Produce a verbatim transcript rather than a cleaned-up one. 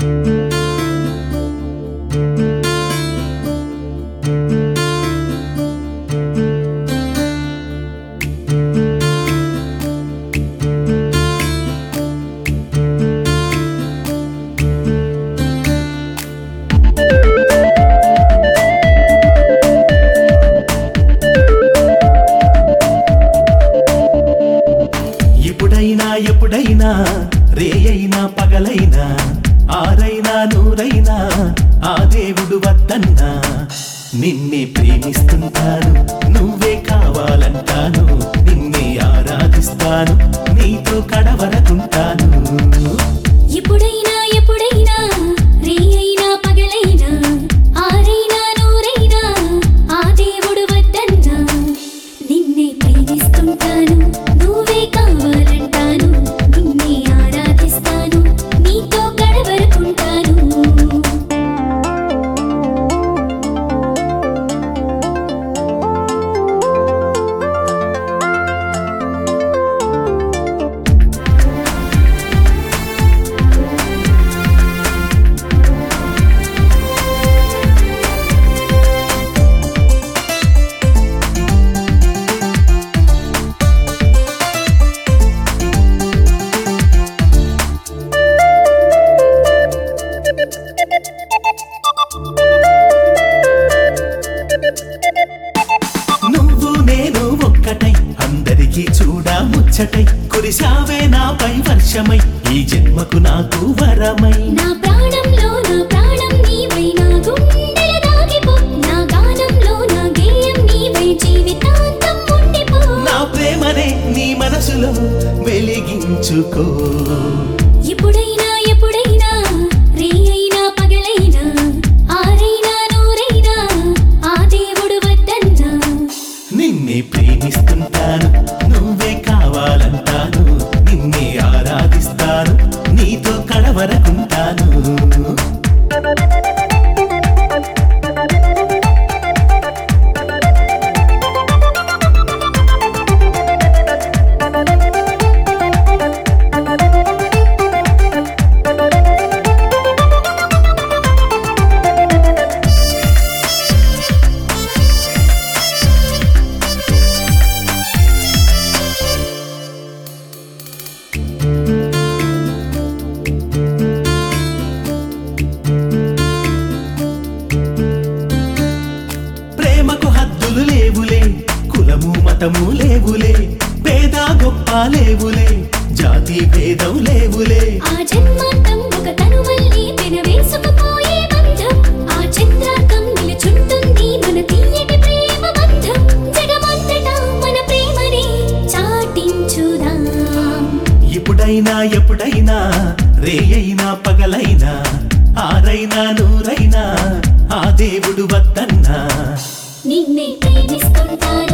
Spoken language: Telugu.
ఎప్పుడైనా రేయైనా పగలైనా ఆరైనా నూరైనా ఆ దేవుడు వద్దన్నా నిన్నే ప్రేమిస్తుంటాను, నువ్వే కావాలంటాను, నిన్నే ఆరాధిస్తాను, నీతో కడవరకుంటాను. ఎప్పుడైనా ఎప్పుడైనా రేయైనా పగలైనా ఆరైనా నూరైనా ఆ దేవుడు వద్దన్నా నిన్నే ప్రేమిస్తుంటాను, నువ్వే కావాలంటాను, నిన్నే ఆరాధిస్తాను, నీతో గడవరకుంటాను. నువ్వు నేను ఒక్కటై అందరికీ చూడా ముచ్చటై కురిశావే నాపై వర్షమై ఈ జన్మకు నాకు వరమై. నా ప్రాణంలో నా ప్రాణం నీవై నా గుండెల దాగిపో, నా గానంలో నా గేయం నీవై జీవితాంతం ఉండిపో. నా ప్రేమనే నీ మనసులో వెలిగించుకో. ఎప్పుడైనా ఎప్పుడైనా రేయైనా పగలైనా ఆరైనా నూరైనా ఆ దేవుడు వద్దన్నా నిన్నే ప్రేమిస్తుంటాను, నువ్వే కావాలంటాను, నిన్నే ఆరాధిస్తాను, నీతో కడవరకుంటాను. ప్రేమకు హద్దులు లేవులే, కులము మతము లేవులే, పేద గొప్ప లేవులే, జాతి భేదం లేవులే. ఆ జన్మాంతం ఒక తనువల్లి పెనవేసుకుపోయే బంధం, ఆ చంద్రార్కం నిలుచుంటుంది మన తీయటి ప్రేమ బంధం. జగమంతటా మన ప్రేమని చాటించుదాం. ఇప్పుడైనా ఎప్పుడైనా రేయైనా పగలైనా ఆరైనా నూరైనా ఆ దేవుడు వద్దన్నా నిన్నే ప్రేమిస్తుంటాను.